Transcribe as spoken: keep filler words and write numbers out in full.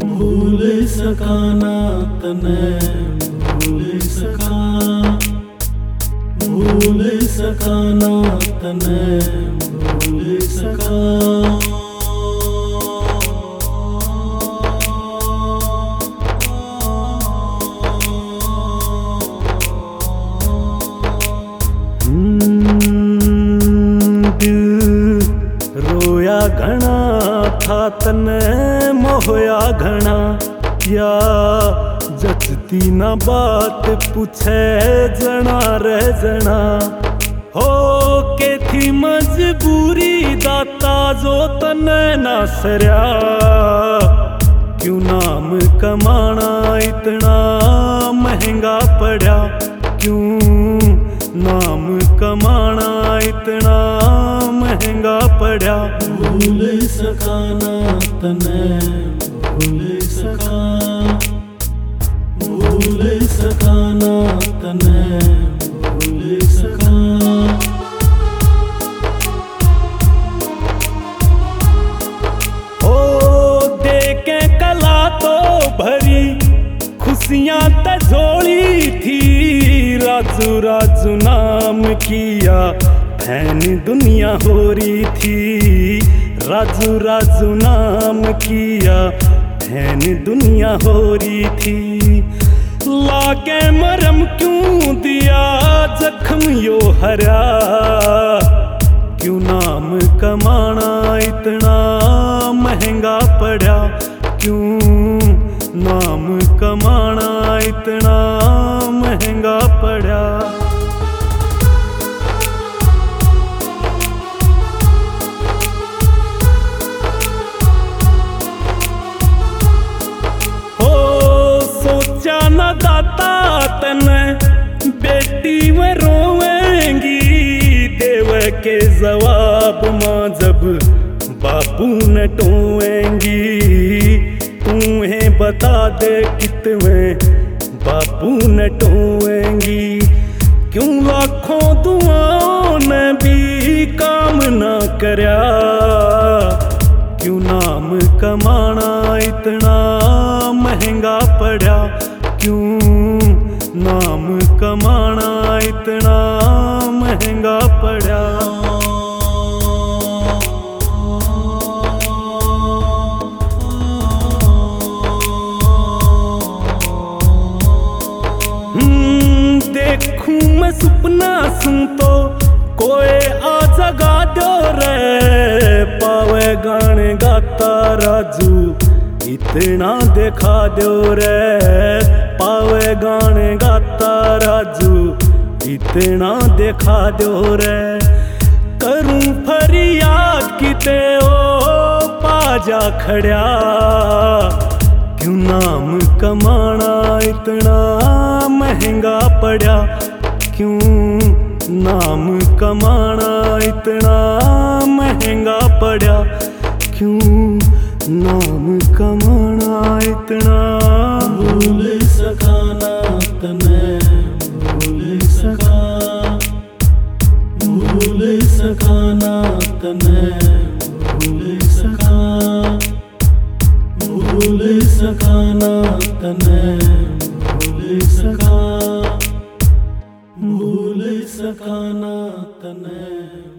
भूल सका ना तने भूल सका, भूल सका ना तने भूल सका। रोया घना था तने मोहया घना, या जचती ना बात पूछे जना रह जना। हो के थी मजबूरी दाता जो तने ना सरया, क्यों नाम कमाना इतना महंगा पड़ा, क्यों नाम कमाना इतना महंगा पड़ा। भूल सका ना तने भूल सका, भूल सका ना तने भूल सका। ओ देखे कला तो भरी खुशियां तझोली थी, राजू राजू नाम किया फैन दुनिया हो रही थी, राजू राजू नाम किया फैन दुनिया हो रही थी। लाके मरम क्यों दिया जख्म यो हरा, क्यों नाम कमाना इतना महंगा पड़ा, क्यों नाम कमाना इतना महंगा पड़ा। न दाता तने बेटी में रोवेंगी, देव के जवाब माँ जब बापू न टोएंगी। तुम्हें बता दे कितने बापू न टोएंगी, क्यों लाखों दुआओं ने भी काम ना करया, क्यों नाम कमाना इतना महंगा पड़ा, क्यों नाम कमाना इतना महंगा पड़ा। हम्म देखूं मैं सपना सुन तो कोई आ जगा दो रे, पावे गाने गाता राजू इतना दिखा दो रे, पावे गाने गाता राजू इतना दिखा दो रे। करूं फरियाद किते ओ पाजा खड़ा, क्यों नाम कमाना इतना महंगा पड़ा, क्यों नाम कमाना इतना महंगा पड़ा, क्यों नाम कमाना इतना। भूल सका ना तने भूल सका, भूल सका ना तने भूल सका, भूल सका ना तने भूल सका, भूल सका ना तने।